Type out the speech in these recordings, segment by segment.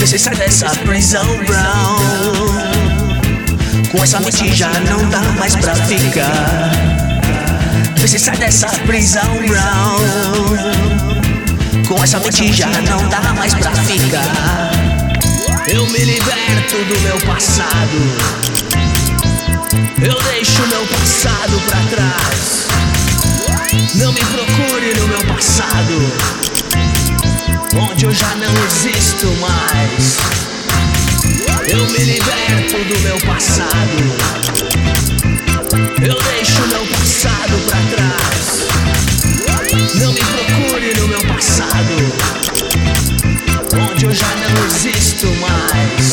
Você sai dessa prisão, Brown. Com essa mente já não dá mais pra ficar. Você sai dessa prisão, Brown. Com essa mente já não dá mais pra ficar. Eu me liberto do meu passado. Eu deixo meu passado pra trás. Não me procure no meu passado, onde eu já não existo mais. Eu me liberto do meu passado. Eu deixo meu passado pra trás. Não me procure no meu passado, onde eu já não existo mais.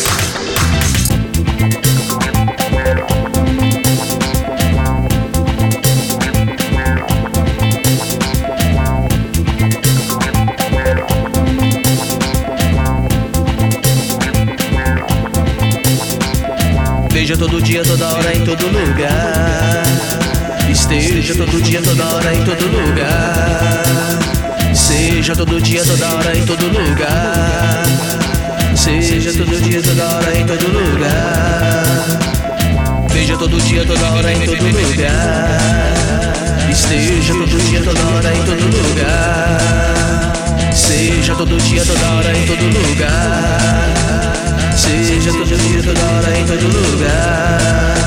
Veja todo dia, toda hora, em todo lugar. Esteja todo dia, toda hora, em todo lugar. Seja todo dia, toda hora, em todo lugar. Seja todo dia, toda hora, em todo lugar. Veja todo dia, toda hora, em todo lugar. Esteja todo dia, toda hora, em todo lugar. Seja todo dia, toda hora, em todo lugar. Seja todo dia, toda hora, em todo lugar.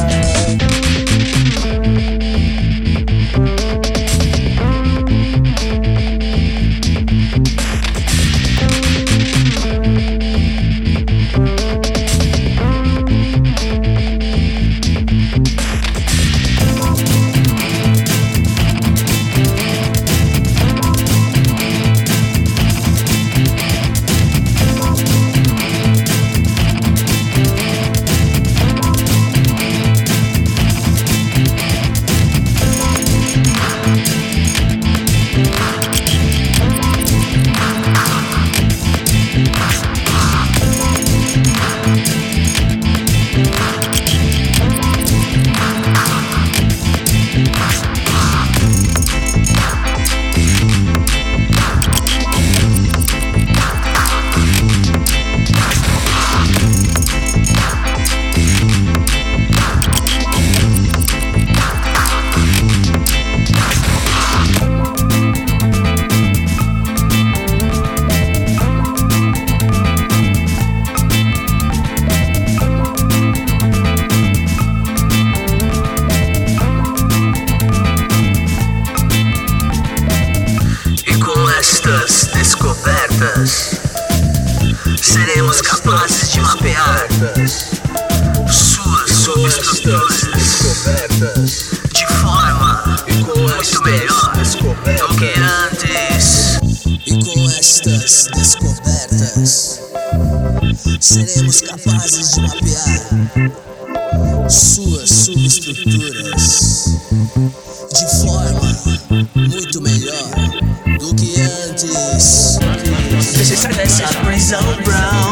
Seremos capazes de mapear suas subestruturas de forma muito melhor do que antes. E com estas descobertas, seremos capazes de mapear suas subestruturas de forma muito melhor do que antes. Você sai dessa prisão, Brown.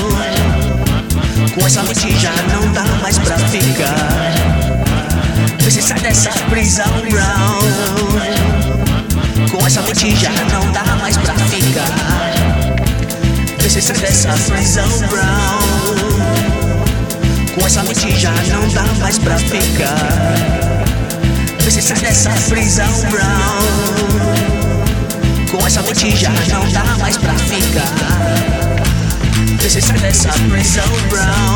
Com essa mente já não dá mais pra ficar. Você sai dessa prisão, Brown. Com essa mente já não dá mais pra ficar. Você sai dessa prisão, Brown. Com essa mente já não dá mais pra ficar. Você sai dessa prisão, Brown. Com essa mente já não dá mais pra ficar. Você sai dessa prisão, Brown.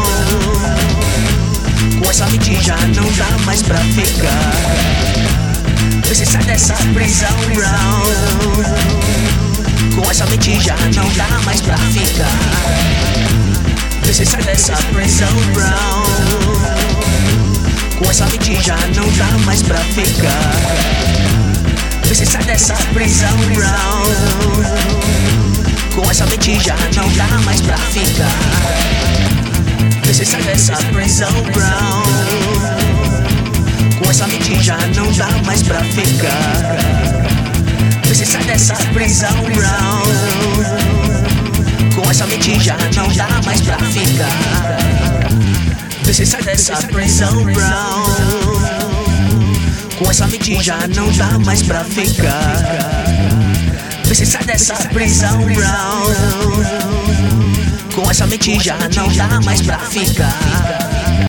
Com essa mente já não dá mais pra ficar. Você sai dessa prisão, Brown. Com essa mente já não dá mais pra ficar. Você sai dessa prisão, Brown. Com essa mente já não dá mais pra ficar. Você sai dessa prisão, Brown. Com essa mente já não dá mais pra ficar. Você sai dessa prisão, Brown. Com essa mente já não dá mais pra ficar. Você sai dessa prisão, Brown. Com essa mente já não dá mais pra ficar. Você sai dessa prisão, Brown. Com essa mente já não dá mais pra ficar. Você sai dessa prisão, Brown. Com Com essa mente já não dá mais pra ficar.